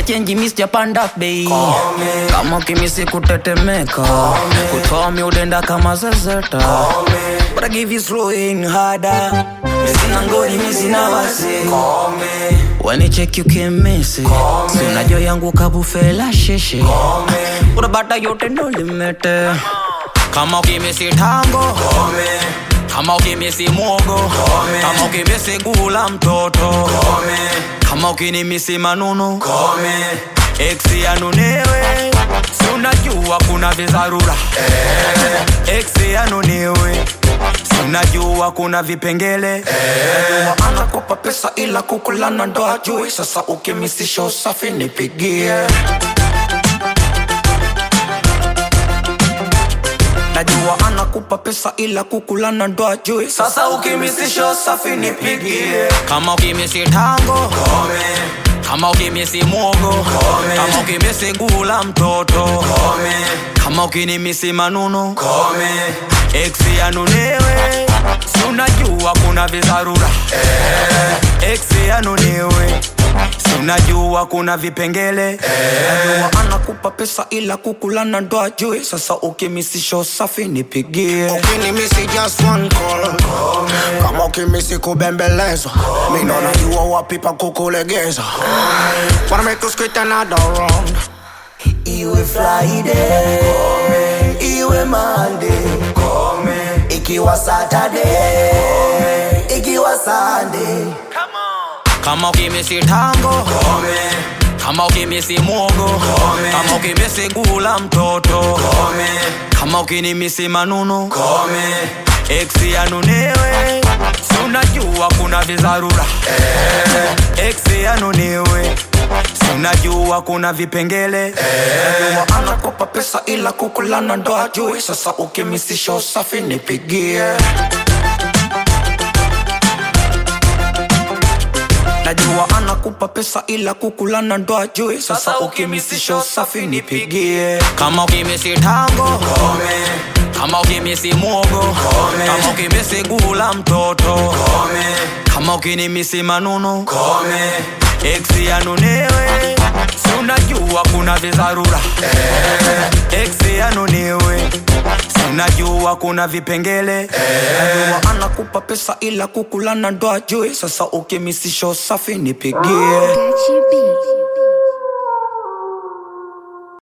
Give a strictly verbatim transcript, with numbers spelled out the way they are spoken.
change mister panda bei. Kama kimisi kutetemeka, kutomi udenda kama zezeta. But I give you slowing harder. Sina ngoni misina wasi. When you check you can't miss it. Sina jo yangu kabufela sheshe. Urabata yote no limit. Kama ukimisi tango, kama ukimisi mogo, kama ukimisi gula mtoto, kama ukinimisi manunu, Exi anunewe, sunajua kuna vizarura. Exi anunewe, sunajua kuna vipengele. Najua anakupa pesa ila kukulana ndo ajui. Sasa ukimisi show safi nipigie. Najua anakupa pesa ila kukulana ndo ajui. Sasa ukimisi show safi nipigie. Kama ukimisi tango, kama ukimisi mogo, kama ukimisi gula mtoto, kama ukinimisi manunu, Exi anunewe, sunajua kuna vizarura. Exi anunewe, sunajua kuna vipengele. Najua anakupa pesa ila kukulana ndo ajui. Sasa ukimisi show safi nipigie. Ukinimisi just one call. Kama ukimisi kubembelezwa, mi ndo najua wapi pa kukulegeza. Wanna make us quit another round. Iwe Friday, iwe Monday, ikiwa Saturday, ikiwa Sunday. Kama ukimisi tango, kama ukimisi mogo, kama ukimisi gula mtoto, kama ukinimisi manunu, Exi anunewe, sunajua kuna vizarura. Exi anunewe, sunajua kuna vipengele. Najua anakupa pesa ila kukulana ndo ajui. Sasa ukimisi show safi nipigie. Najua anakupa pesa ila kukulana ndo ajui. Sasa ukimisi show safi nipigie. Kama ukimisi tango, kama ukimisi mogo, kama ukimisi gula mtoto, kama ukinimisi manunu, Exi anunewe, sunajua kuna vizarura. Exi anunewe, sunajua kuna vipengele. Najua anakupa pesa ila kukulana ndo ajui. Sasa ukimisi show safi nipigie.